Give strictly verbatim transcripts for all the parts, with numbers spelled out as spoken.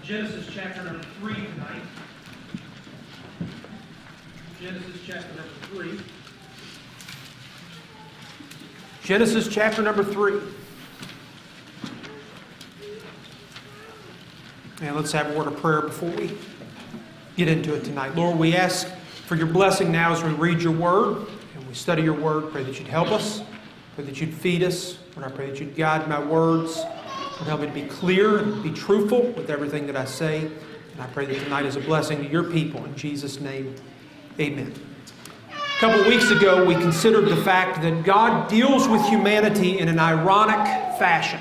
Genesis chapter number three tonight. Genesis chapter number three. Genesis chapter number three. And let's have a word of prayer before we get into it tonight. Lord, we ask for your blessing now as we read your word and we study your word. Pray that you'd help us. Pray that you'd feed us. Lord, I pray that you'd guide my words. Lord, help me to be clear and be truthful with everything that I say. And I pray that tonight is a blessing to your people. In Jesus' name, amen. A couple of weeks ago, we considered the fact that God deals with humanity in an ironic fashion.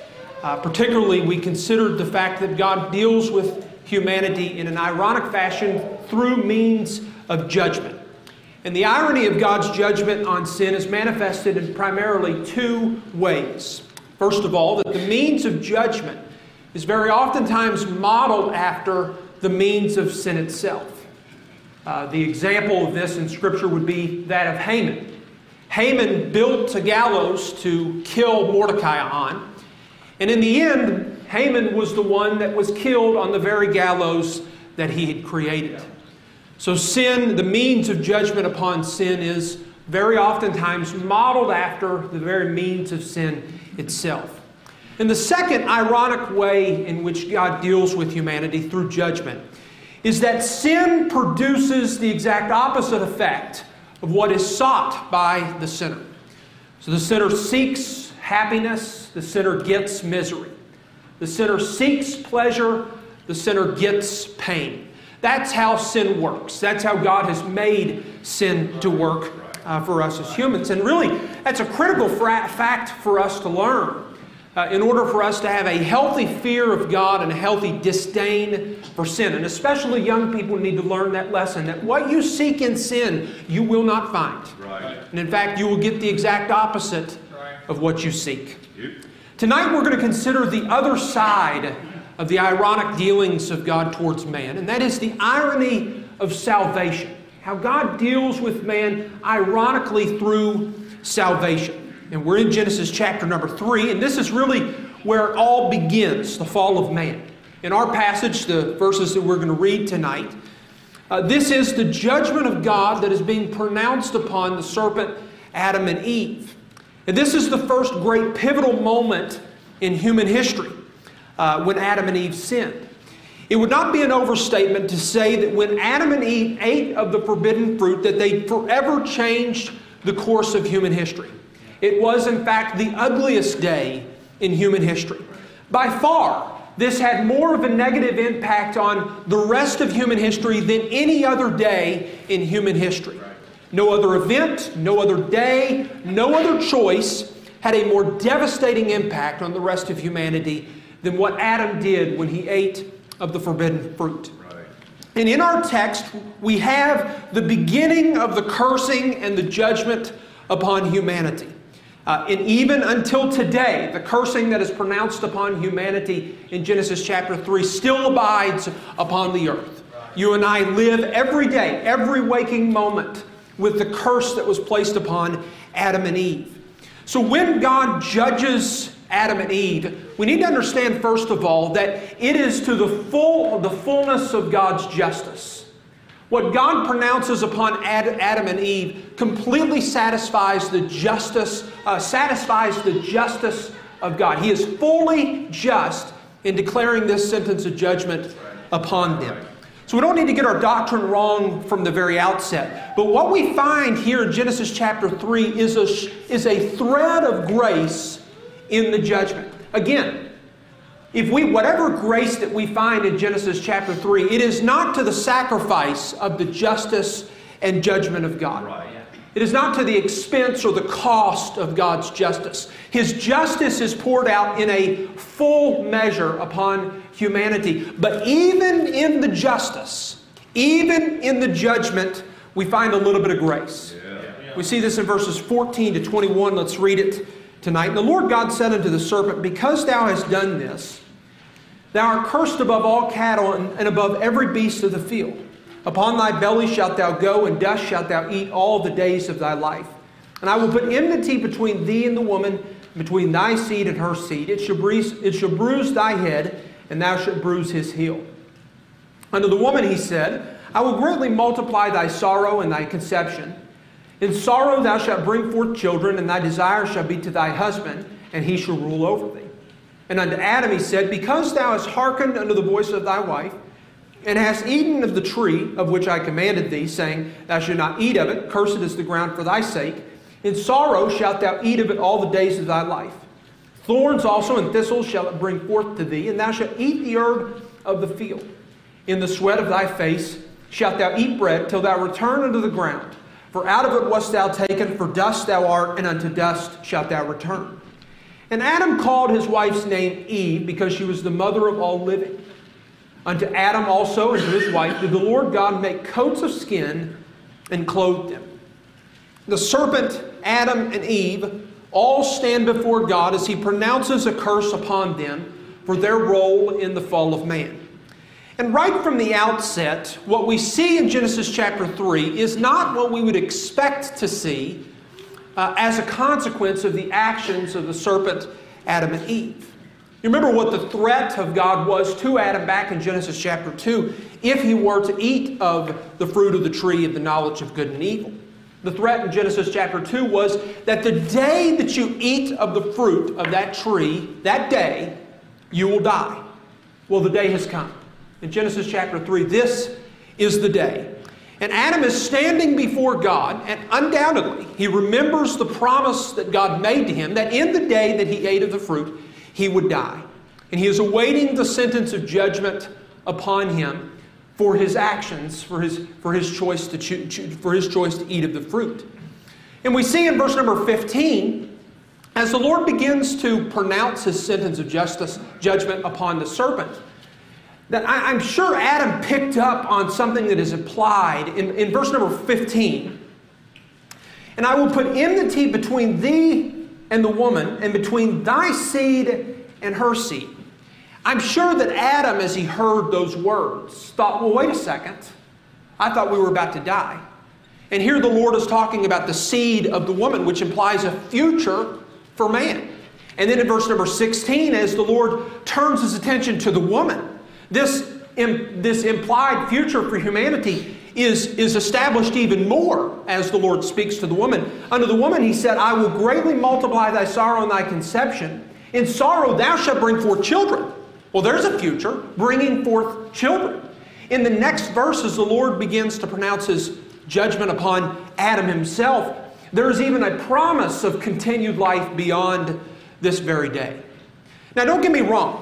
Uh, particularly, we considered the fact that God deals with humanity in an ironic fashion through means of judgment. And the irony of God's judgment on sin is manifested in primarily two ways. First of all, that the means of judgment is very oftentimes modeled after the means of sin itself. Uh, the example of this in Scripture would be that of Haman. Haman built a gallows to kill Mordecai on. And in the end, Haman was the one that was killed on the very gallows that he had created. So sin, the means of judgment upon sin, is very oftentimes modeled after the very means of sin itself. And the second ironic way in which God deals with humanity through judgment is that sin produces the exact opposite effect of what is sought by the sinner. So the sinner seeks happiness, the sinner gets misery. The sinner seeks pleasure, the sinner gets pain. That's how sin works. That's how God has made sin to work uh, for us as humans. And really, that's a critical fra- fact for us to learn uh, in order for us to have a healthy fear of God and a healthy disdain for sin. And especially young people need to learn that lesson, that what you seek in sin, you will not find. Right. And in fact, you will get the exact opposite of what you seek. Yep. Tonight we're going to consider the other side of the ironic dealings of God towards man, and that is the irony of salvation. How God deals with man ironically through salvation. And we're in Genesis chapter number three, and this is really where it all begins, the fall of man. In our passage, the verses that we're going to read tonight, uh, this is the judgment of God that is being pronounced upon the serpent Adam and Eve. And this is the first great pivotal moment in human history uh, when Adam and Eve sinned. It would not be an overstatement to say that when Adam and Eve ate of the forbidden fruit that they forever changed the course of human history. It was in fact the ugliest day in human history. By far, this had more of a negative impact on the rest of human history than any other day in human history. No other event, no other day, no other choice had a more devastating impact on the rest of humanity than what Adam did when he ate of the forbidden fruit. Right. And in our text, we have the beginning of the cursing and the judgment upon humanity. Uh, and even until today, the cursing that is pronounced upon humanity in Genesis chapter three still abides upon the earth. Right. You and I live every day, every waking moment, with the curse that was placed upon Adam and Eve. So when God judges Adam and Eve, we need to understand first of all that it is to the full the fullness of God's justice. What God pronounces upon Adam and Eve completely satisfies the justice, uh, satisfies the justice of God. He is fully just in declaring this sentence of judgment upon them. So we don't need to get our doctrine wrong from the very outset. But what we find here in Genesis chapter three is a, is a thread of grace in the judgment. Again, if we whatever grace that we find in Genesis chapter three, it is not to the sacrifice of the justice and judgment of God. Right. It is not to the expense or the cost of God's justice. His justice is poured out in a full measure upon humanity. But even in the justice, even in the judgment, we find a little bit of grace. Yeah. Yeah. We see this in verses fourteen to twenty-one. Let's read it tonight. And the Lord God said unto the serpent, because thou hast done this, thou art cursed above all cattle and, and above every beast of the field. Upon thy belly shalt thou go, and dust shalt thou eat all the days of thy life. And I will put enmity between thee and the woman, between thy seed and her seed. It shall bruise, it shall bruise thy head, and thou shalt bruise his heel. Unto the woman he said, I will greatly multiply thy sorrow and thy conception. In sorrow thou shalt bring forth children, and thy desire shall be to thy husband, and he shall rule over thee. And unto Adam he said, Because thou hast hearkened unto the voice of thy wife, and hast eaten of the tree of which I commanded thee, saying, Thou shalt not eat of it, cursed is the ground for thy sake. In sorrow shalt thou eat of it all the days of thy life. Thorns also and thistles shall it bring forth to thee, and thou shalt eat the herb of the field. In the sweat of thy face shalt thou eat bread, till thou return unto the ground. For out of it wast thou taken, for dust thou art, and unto dust shalt thou return. And Adam called his wife's name Eve, because she was the mother of all living. Unto Adam also and to his wife did the Lord God make coats of skin and clothed them. The serpent, Adam and Eve, all stand before God as He pronounces a curse upon them for their role in the fall of man. And right from the outset, what we see in Genesis chapter three is not what we would expect to see uh, as a consequence of the actions of the serpent, Adam and Eve. You remember what the threat of God was to Adam back in Genesis chapter two, if he were to eat of the fruit of the tree of the knowledge of good and evil. The threat in Genesis chapter two was that the day that you eat of the fruit of that tree, that day, you will die. Well, the day has come. In Genesis chapter three, this is the day. And Adam is standing before God, and undoubtedly, he remembers the promise that God made to him, that in the day that he ate of the fruit, he would die. And he is awaiting the sentence of judgment upon him for his actions, for his, for his choice to choose, for his choice to eat of the fruit. And we see in verse number fifteen, as the Lord begins to pronounce his sentence of justice, judgment upon the serpent, that I, I'm sure Adam picked up on something that is applied in, in verse number fifteen. And I will put enmity between thee and the woman, and between thy seed and her seed. I'm sure that Adam, as he heard those words, thought, well, wait a second. I thought we were about to die. And here the Lord is talking about the seed of the woman, which implies a future for man. And then in verse number sixteen, as the Lord turns his attention to the woman, this, im- this implied future for humanity is, is established even more as the Lord speaks to the woman. Unto the woman he said, I will greatly multiply thy sorrow and thy conception. In sorrow thou shalt bring forth children. Well, there's a future, bringing forth children. In the next verses, the Lord begins to pronounce his judgment upon Adam himself. There's even a promise of continued life beyond this very day. Now, don't get me wrong.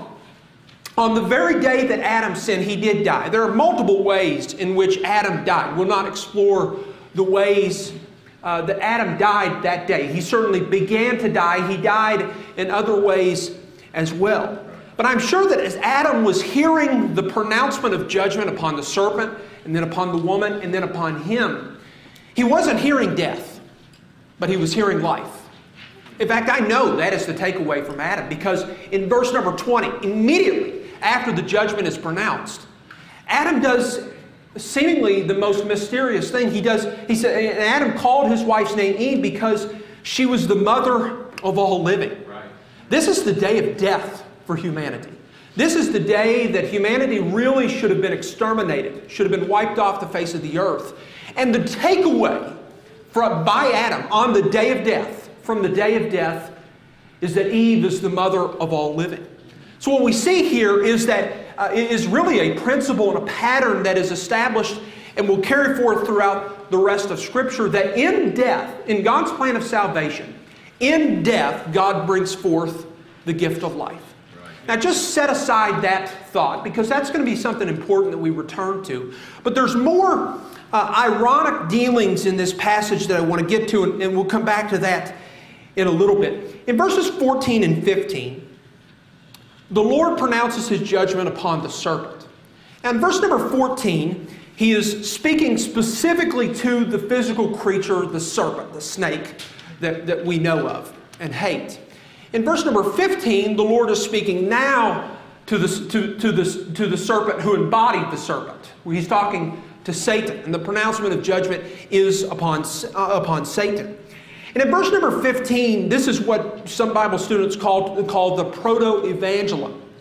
On the very day that Adam sinned, he did die. There are multiple ways in which Adam died. We'll not explore the ways uh, that Adam died that day. He certainly began to die. He died in other ways as well. But I'm sure that as Adam was hearing the pronouncement of judgment upon the serpent, and then upon the woman, and then upon him, he wasn't hearing death, but he was hearing life. In fact, I know that is the takeaway from Adam, because in verse number twenty, immediately after the judgment is pronounced, Adam does seemingly the most mysterious thing. He does. He said, and Adam called his wife's name Eve because she was the mother of all living. Right. This is the day of death for humanity. This is the day that humanity really should have been exterminated, should have been wiped off the face of the earth. And the takeaway from, by Adam on the day of death, from the day of death, is that Eve is the mother of all living. So what we see here is that uh, it is really a principle and a pattern that is established and will carry forth throughout the rest of Scripture, that in death, in God's plan of salvation, in death, God brings forth the gift of life. Right. Now just set aside that thought, because that's going to be something important that we return to. But there's more uh, ironic dealings in this passage that I want to get to, and, and we'll come back to that in a little bit. In verses fourteen and fifteen, the Lord pronounces his judgment upon the serpent. And in verse number fourteen, he is speaking specifically to the physical creature, the serpent, the snake that, that we know of and hate. In verse number fifteen, the Lord is speaking now to the, to, to, the, to the serpent who embodied the serpent. He's talking to Satan, and the pronouncement of judgment is upon, uh, upon Satan. And in verse number fifteen, this is what some Bible students call, call the proto-evangelium.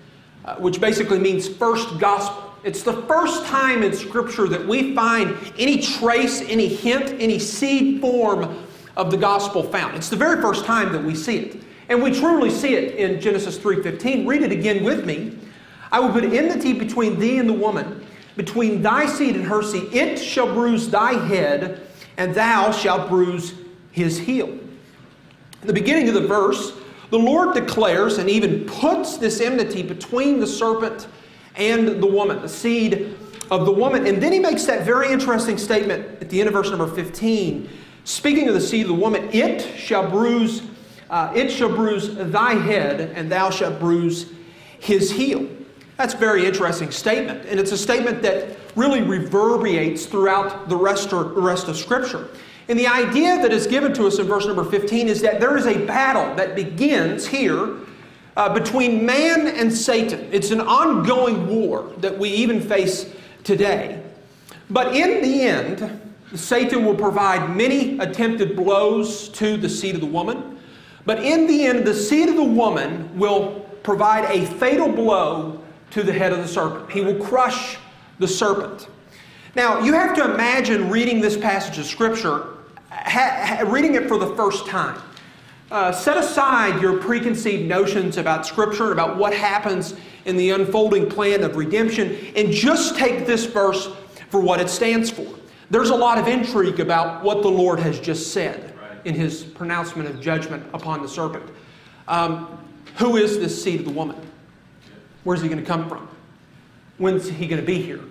uh, which basically means first gospel. It's the first time in Scripture that we find any trace, any hint, any seed form of the gospel found. It's the very first time that we see it. And we truly see it in Genesis three fifteen. Read it again with me. I will put enmity between thee and the woman, between thy seed and her seed. It shall bruise thy head, and thou shalt bruise his heel. In the beginning of the verse, the Lord declares and even puts this enmity between the serpent and the woman, the seed of the woman. And then he makes that very interesting statement at the end of verse number fifteen. Speaking of the seed of the woman, it shall bruise, uh, it shall bruise thy head, and thou shalt bruise his heel. That's a very interesting statement. And it's a statement that really reverberates throughout the rest of, the rest of Scripture. And the idea that is given to us in verse number fifteen is that there is a battle that begins here Uh, between man and Satan. It's an ongoing war that we even face today. But in the end, Satan will provide many attempted blows to the seed of the woman. But in the end, the seed of the woman will provide a fatal blow to the head of the serpent. He will crush the serpent. Now, you have to imagine reading this passage of Scripture, ha- ha- reading it for the first time. Uh, set aside your preconceived notions about Scripture and about what happens in the unfolding plan of redemption, and just take this verse for what it stands for. There's a lot of intrigue about what the Lord has just said in His pronouncement of judgment upon the serpent. Um, who is this seed of the woman? Where's he going to come from? When's he going to be here?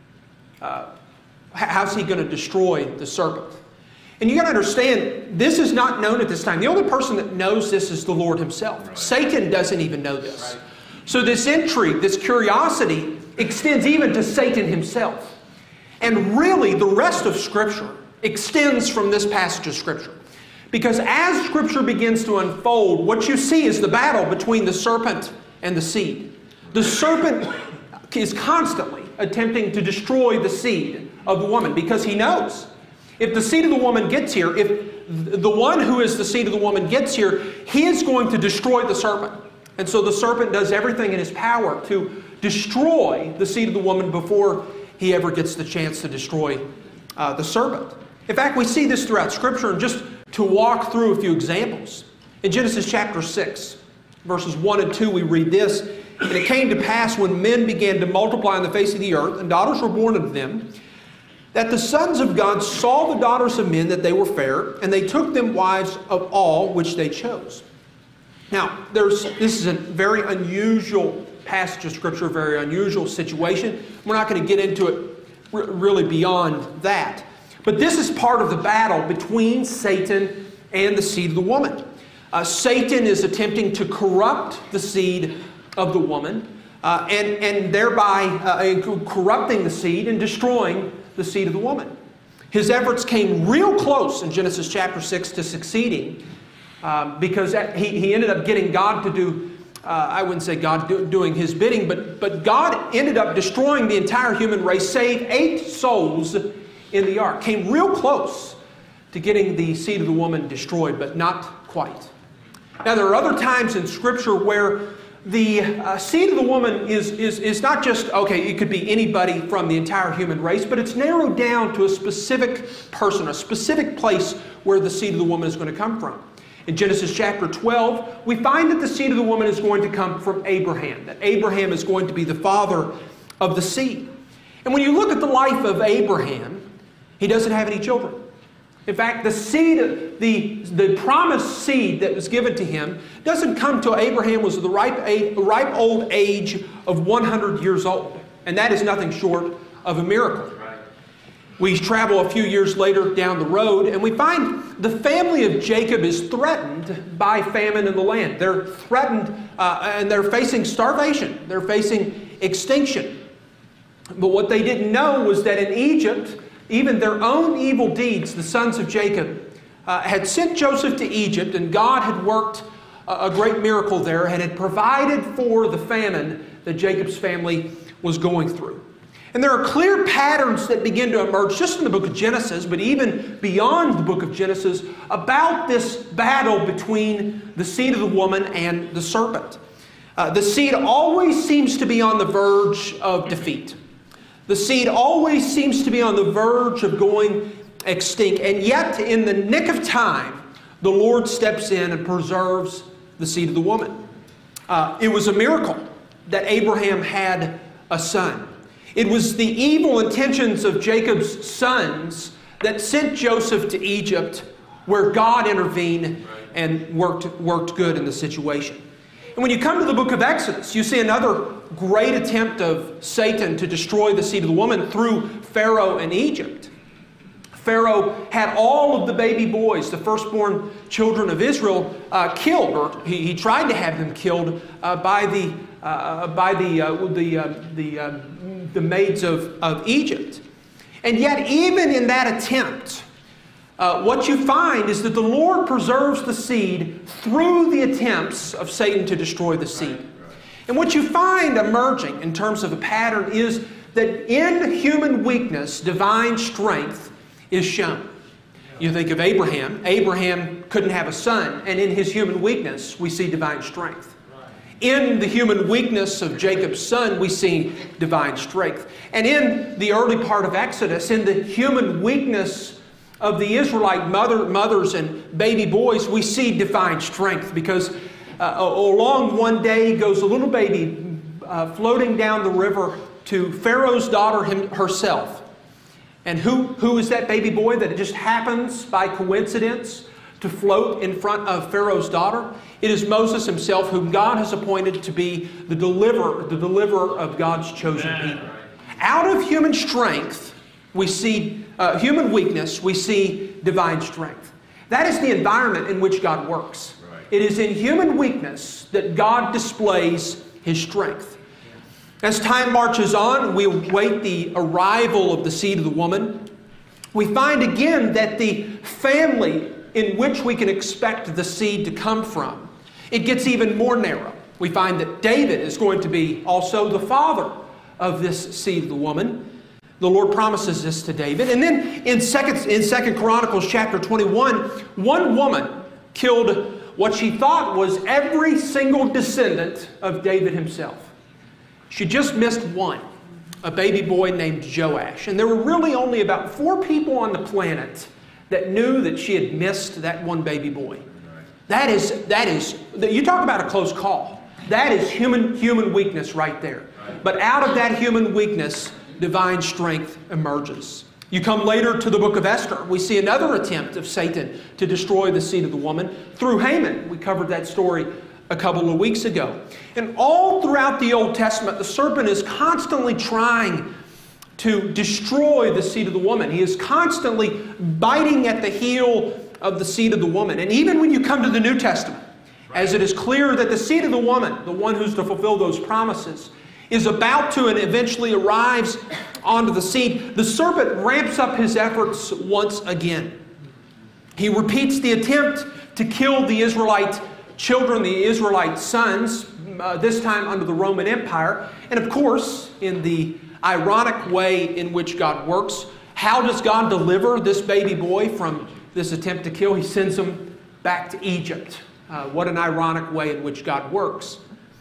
Uh, how's he going to destroy the serpent? And you got to understand, this is not known at this time. The only person that knows this is the Lord Himself. Right. Satan doesn't even know this. Right. So this intrigue, this curiosity, extends even to Satan himself. And really, the rest of Scripture extends from this passage of Scripture. Because as Scripture begins to unfold, what you see is the battle between the serpent and the seed. The serpent is constantly attempting to destroy the seed of the woman because he knows, if the seed of the woman gets here, if the one who is the seed of the woman gets here, he is going to destroy the serpent. And so the serpent does everything in his power to destroy the seed of the woman before he ever gets the chance to destroy uh, the serpent. In fact, we see this throughout Scripture, and just to walk through a few examples. In Genesis chapter six, verses one and two, we read this, "And it came to pass when men began to multiply on the face of the earth, and daughters were born unto them, that the sons of God saw the daughters of men that they were fair, and they took them wives of all which they chose." Now, there's this is a very unusual passage of Scripture, a very unusual situation. We're not going to get into it r- really beyond that. But this is part of the battle between Satan and the seed of the woman. Uh, Satan is attempting to corrupt the seed of the woman, uh, and, and thereby uh, corrupting the seed and destroying the seed of the woman. His efforts came real close in Genesis chapter six to succeeding uh, because he, he ended up getting God to do, uh, I wouldn't say God do, doing His bidding, but, but God ended up destroying the entire human race, save eight souls in the ark. Came real close to getting the seed of the woman destroyed, but not quite. Now, there are other times in Scripture where the uh, seed of the woman is, is, is not just, okay, it could be anybody from the entire human race, but it's narrowed down to a specific person, a specific place where the seed of the woman is going to come from. In Genesis chapter twelve, we find that the seed of the woman is going to come from Abraham, that Abraham is going to be the father of the seed. And when you look at the life of Abraham, he doesn't have any children. In fact, the seed, the, the promised seed that was given to him doesn't come till Abraham was the ripe, a, ripe old age of one hundred years old. And that is nothing short of a miracle. We travel a few years later down the road, and we find the family of Jacob is threatened by famine in the land. They're threatened, uh, and they're facing starvation. They're facing extinction. But what they didn't know was that in Egypt, even their own evil deeds, the sons of Jacob, uh, had sent Joseph to Egypt, and God had worked a, a great miracle there and had provided for the famine that Jacob's family was going through. And there are clear patterns that begin to emerge just in the book of Genesis, but even beyond the book of Genesis, about this battle between the seed of the woman and the serpent. Uh, the seed always seems to be on the verge of defeat. The seed always seems to be on the verge of going extinct. And yet, in the nick of time, the Lord steps in and preserves the seed of the woman. Uh, it was a miracle that Abraham had a son. It was the evil intentions of Jacob's sons that sent Joseph to Egypt, where God intervened and worked, worked good in the situation. And when you come to the book of Exodus, you see another great attempt of Satan to destroy the seed of the woman through Pharaoh and Egypt. Pharaoh had all of the baby boys, the firstborn children of Israel, uh, killed, or he, he tried to have them killed uh, by the uh, by the uh, the uh, the, uh, the maids of, of Egypt. And yet, even in that attempt, uh, what you find is that the Lord preserves the seed through the attempts of Satan to destroy the seed. And what you find emerging in terms of a pattern is that in human weakness, divine strength is shown. You think of Abraham. Abraham couldn't have a son, and in his human weakness, we see divine strength. In the human weakness of Jacob's son, we see divine strength. And in the early part of Exodus, in the human weakness of the Israelite mother, mothers and baby boys, we see divine strength, because uh, along one day goes a little baby uh, floating down the river to Pharaoh's daughter him, herself. And who, who is that baby boy that it just happens by coincidence to float in front of Pharaoh's daughter? It is Moses himself, whom God has appointed to be the deliverer, the deliverer of God's chosen people. Out of human strength, we see uh, human weakness, we see divine strength. That is the environment in which God works. It is in human weakness that God displays His strength. As time marches on, we await the arrival of the seed of the woman. We find again that the family in which we can expect the seed to come from, it gets even more narrow. We find that David is going to be also the father of this seed of the woman. The Lord promises this to David. And then in Second, in Second Chronicles chapter twenty-one, one woman killed what she thought was every single descendant of David himself. She just missed one, a baby boy named Joash. And there were really only about four people on the planet that knew that she had missed that one baby boy. That is, that is, you talk about a close call. That is human, human weakness right there. But out of that human weakness, divine strength emerges. You come later to the book of Esther. We see another attempt of Satan to destroy the seed of the woman through Haman. We covered that story a couple of weeks ago. And all throughout the Old Testament, the serpent is constantly trying to destroy the seed of the woman. He is constantly biting at the heel of the seed of the woman. And even when you come to the New Testament, as it is clear that the seed of the woman, the one who's to fulfill those promises, is about to and eventually arrives onto the seed, the serpent ramps up his efforts once again. He repeats the attempt to kill the Israelite children, the Israelite sons, uh, this time under the Roman Empire. And of course, in the ironic way in which God works, how does God deliver this baby boy from this attempt to kill? He sends him back to Egypt. Uh, what an ironic way in which God works.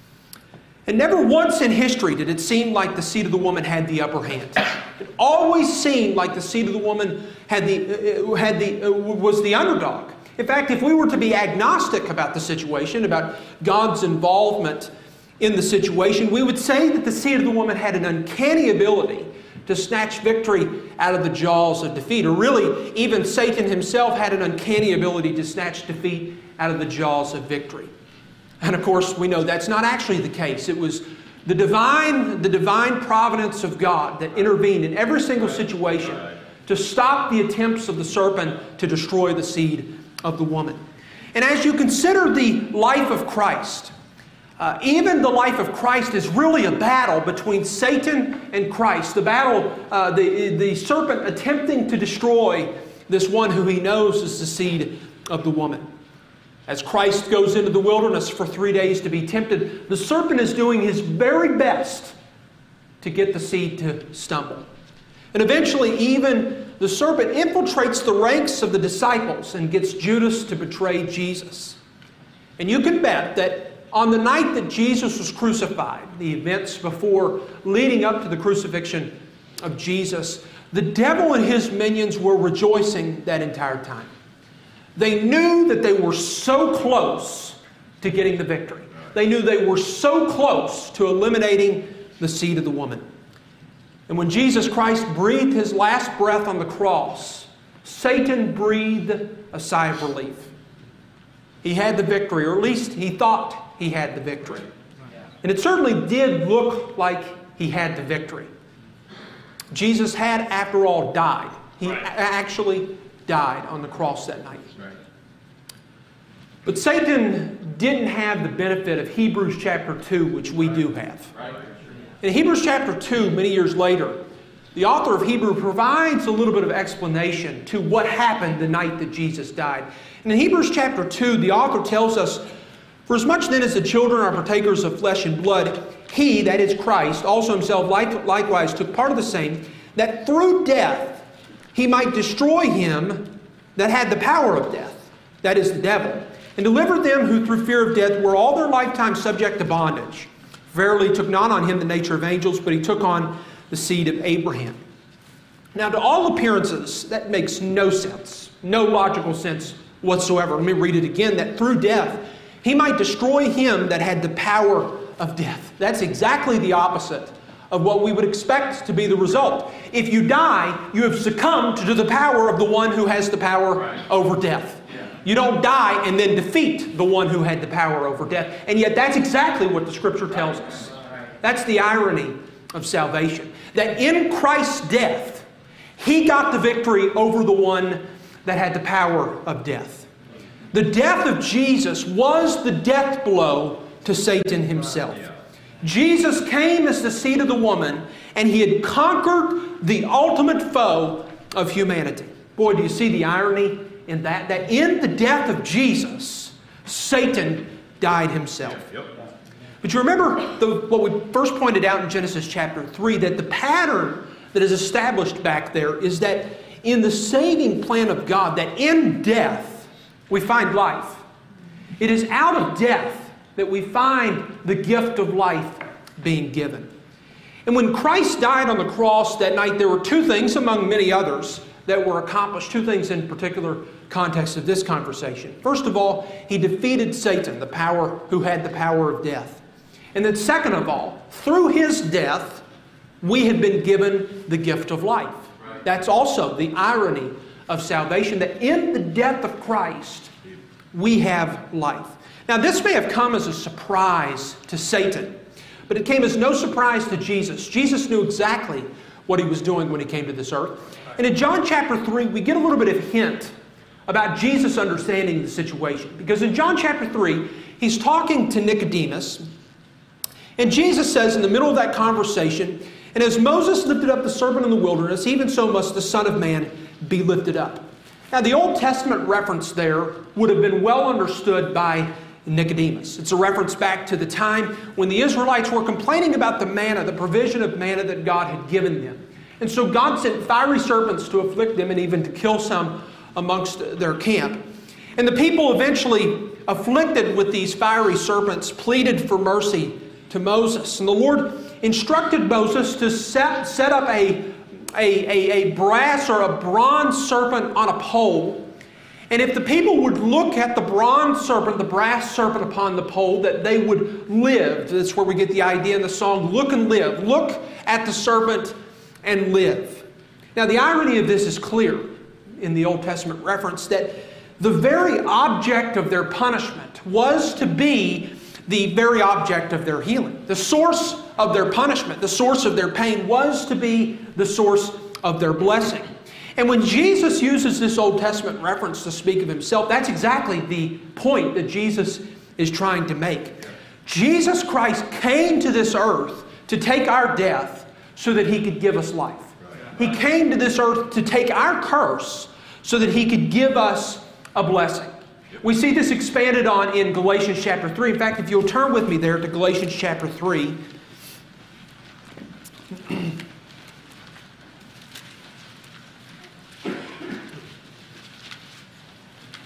And never once in history did it seem like the seed of the woman had the upper hand. It always seemed like the seed of the woman had the, uh, had the, uh, was the underdog. In fact, if we were to be agnostic about the situation, about God's involvement in the situation, we would say that the seed of the woman had an uncanny ability to snatch victory out of the jaws of defeat. Or really, even Satan himself had an uncanny ability to snatch defeat out of the jaws of victory. And of course, we know that's not actually the case. It was the divine, the divine providence of God that intervened in every single situation to stop the attempts of the serpent to destroy the seed of the woman. And as you consider the life of Christ, uh, even the life of Christ is really a battle between Satan and Christ. The battle, uh, the, the serpent attempting to destroy this one who he knows is the seed of the woman. As Christ goes into the wilderness for three days to be tempted, the serpent is doing his very best to get the seed to stumble. And eventually, even the serpent infiltrates the ranks of the disciples and gets Judas to betray Jesus. And you can bet that on the night that Jesus was crucified, the events before leading up to the crucifixion of Jesus, the devil and his minions were rejoicing that entire time. They knew that they were so close to getting the victory. They knew they were so close to eliminating the seed of the woman. And when Jesus Christ breathed His last breath on the cross, Satan breathed a sigh of relief. He had the victory, or at least he thought he had the victory. And it certainly did look like he had the victory. Jesus had, after all, died. He right. actually died on the cross that night. Right. But Satan didn't have the benefit of Hebrews chapter two, which we right. do have. Right. In Hebrews chapter two, many years later, the author of Hebrews provides a little bit of explanation to what happened the night that Jesus died. And in Hebrews chapter two, the author tells us, "For as much then as the children are partakers of flesh and blood, He, that is Christ, also Himself like, likewise took part of the same, that through death He might destroy him that had the power of death, that is the devil, and deliver them who through fear of death were all their lifetime subject to bondage. Verily He took not on Him the nature of angels, but He took on the seed of Abraham." Now, to all appearances, that makes no sense, no logical sense whatsoever. Let me read it again, that through death He might destroy him that had the power of death. That's exactly the opposite of what we would expect to be the result. If you die, you have succumbed to the power of the one who has the power right. over death. Yeah. You don't die and then defeat the one who had the power over death. And yet that's exactly what the Scripture tells us. That's the irony of salvation. That in Christ's death, He got the victory over the one that had the power of death. The death of Jesus was the death blow to Satan himself. Jesus came as the seed of the woman, and He had conquered the ultimate foe of humanity. Boy, do you see the irony in that? That in the death of Jesus, Satan died himself. But you remember the, what we first pointed out in Genesis chapter three, that the pattern that is established back there is that in the saving plan of God, that in death we find life. It is out of death that we find the gift of life being given. And when Christ died on the cross that night, there were two things among many others that were accomplished, two things in particular context of this conversation. First of all, He defeated Satan, the power who had the power of death. And then second of all, through His death, we have been given the gift of life. Right. That's also the irony of salvation, that in the death of Christ, we have life. Now, this may have come as a surprise to Satan, but it came as no surprise to Jesus. Jesus knew exactly what He was doing when He came to this earth. And in John chapter three, we get a little bit of hint about Jesus understanding the situation. Because in John chapter three, He's talking to Nicodemus, and Jesus says in the middle of that conversation, "And as Moses lifted up the serpent in the wilderness, even so must the Son of Man be lifted up." Now, the Old Testament reference there would have been well understood by Nicodemus. It's a reference back to the time when the Israelites were complaining about the manna, the provision of manna that God had given them. And so God sent fiery serpents to afflict them and even to kill some amongst their camp. And the people, eventually afflicted with these fiery serpents, pleaded for mercy to Moses. And the Lord instructed Moses to set, set up a, a, a, a brass or a bronze serpent on a pole. And if the people would look at the bronze serpent, the brass serpent upon the pole, that they would live. That's where we get the idea in the song, "Look and live." Look at the serpent and live. Now, the irony of this is clear in the Old Testament reference, that the very object of their punishment was to be the very object of their healing. The source of their punishment, the source of their pain, was to be the source of their blessing. And when Jesus uses this Old Testament reference to speak of Himself, that's exactly the point that Jesus is trying to make. Jesus Christ came to this earth to take our death so that He could give us life. He came to this earth to take our curse so that He could give us a blessing. We see this expanded on in Galatians chapter three. In fact, if you'll turn with me there to Galatians chapter three.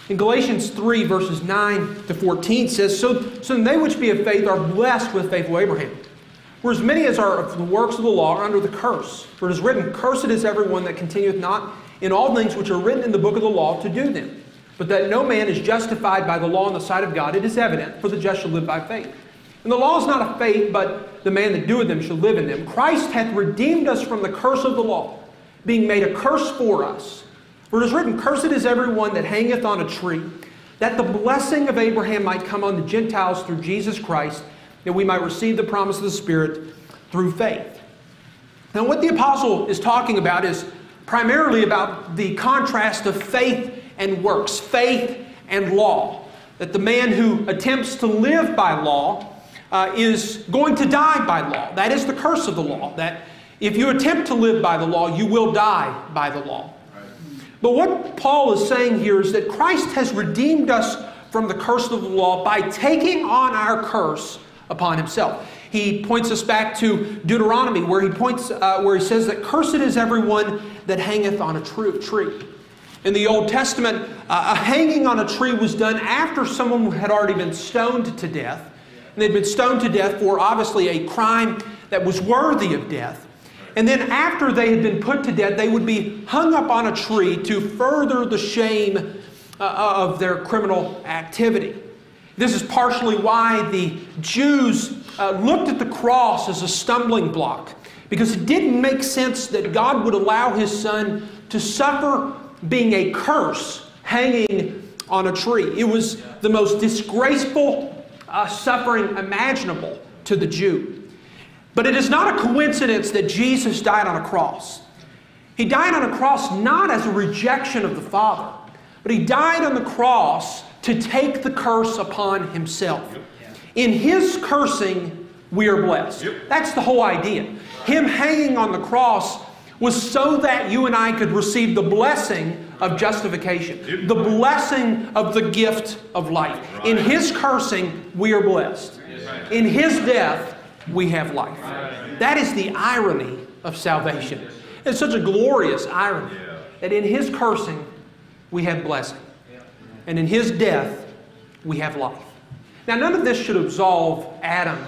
In Galatians three, verses nine to fourteen says, So, so they which be of faith are blessed with faithful Abraham. For as many as are of the works of the law are under the curse. For it is written, Cursed is everyone that continueth not in all things which are written in the book of the law to do them. But that no man is justified by the law in the sight of God, it is evident, for the just shall live by faith. And the law is not of faith, but the man that doeth them shall live in them. Christ hath redeemed us from the curse of the law, being made a curse for us. For it is written, Cursed is everyone that hangeth on a tree, that the blessing of Abraham might come on the Gentiles through Jesus Christ, that we might receive the promise of the Spirit through faith. Now what the apostle is talking about is primarily about the contrast of faith and works, faith and law. That the man who attempts to live by law uh, is going to die by law. That is the curse of the law. That if you attempt to live by the law, you will die by the law. But what Paul is saying here is that Christ has redeemed us from the curse of the law by taking on our curse upon Himself. He points us back to Deuteronomy, where he points, uh, where he says that cursed is everyone that hangeth on a tree. In the Old Testament, uh, a hanging on a tree was done after someone had already been stoned to death. And they'd been stoned to death for obviously a crime that was worthy of death. And then after they had been put to death, they would be hung up on a tree to further the shame uh, of their criminal activity. This is partially why the Jews uh, looked at the cross as a stumbling block, because it didn't make sense that God would allow His Son to suffer being a curse hanging on a tree. It was the most disgraceful uh, suffering imaginable to the Jew. But it is not a coincidence that Jesus died on a cross. He died on a cross not as a rejection of the Father, but He died on the cross to take the curse upon Himself. In His cursing, we are blessed. That's the whole idea. Him hanging on the cross was so that you and I could receive the blessing of justification, the blessing of the gift of life. In His cursing, we are blessed. In His death, we have life. That is the irony of salvation. It's such a glorious irony that in His cursing, we have blessing. And in His death, we have life. Now, none of this should absolve Adam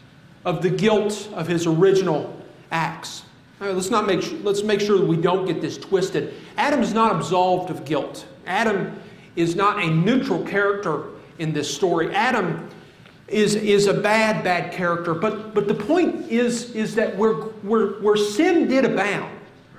of the guilt of his original acts. All right, let's not make sure, let's make sure that we don't get this twisted. Adam is not absolved of guilt. Adam is not a neutral character in this story. Adam is, is a bad, bad character. But, but the point is, is that where, where, where sin did abound,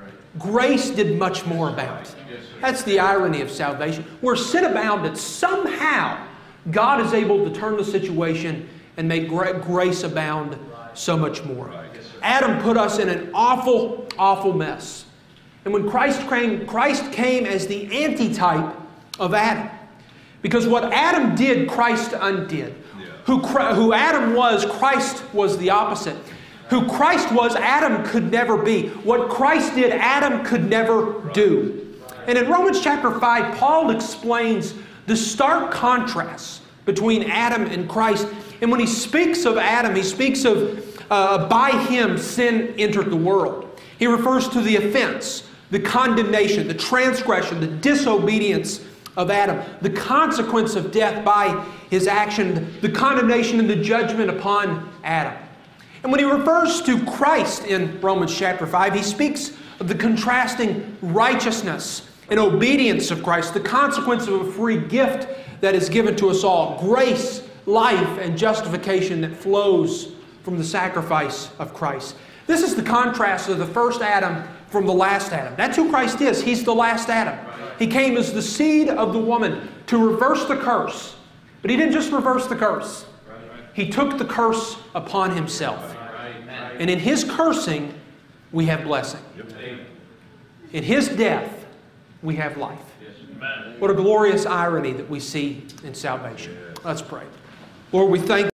grace did much more abound. That's the irony of salvation. Where sin abounded, somehow God is able to turn the situation and make grace abound so much more. Adam put us in an awful, awful mess. And when Christ came, Christ came as the antitype of Adam. Because what Adam did, Christ undid. Who, who Adam was, Christ was the opposite. Who Christ was, Adam could never be. What Christ did, Adam could never do. And in Romans chapter five, Paul explains the stark contrast between Adam and Christ. And when he speaks of Adam, he speaks of uh, by him sin entered the world. He refers to the offense, the condemnation, the transgression, the disobedience of Adam, the consequence of death by his action, the condemnation and the judgment upon Adam. And when he refers to Christ in Romans chapter five, he speaks of the contrasting righteousness and obedience of Christ, the consequence of a free gift that is given to us all, grace, life, and justification that flows from the sacrifice of Christ. This is the contrast of the first Adam from the last Adam. That's who Christ is. He's the last Adam. He came as the seed of the woman to reverse the curse. But He didn't just reverse the curse. He took the curse upon Himself. And in His cursing, we have blessing. In His death, we have life. What a glorious irony that we see in salvation. Let's pray. Lord, we thank